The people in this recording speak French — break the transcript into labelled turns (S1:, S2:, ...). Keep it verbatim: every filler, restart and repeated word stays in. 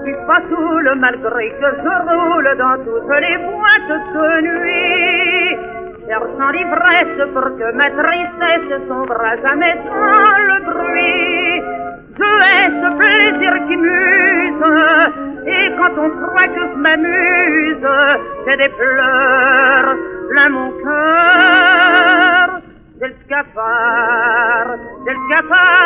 S1: suis pas saoule malgré que je roule dans toutes les boîtes de nuit, cherchant l'ivresse pour que ma tristesse sombre à jamais dans le bruit. Je hais ce plaisir qui m'use, et quand on croit que je m'amuse, j'ai des pleurs plein mon cœur. Del scapar, del scapar.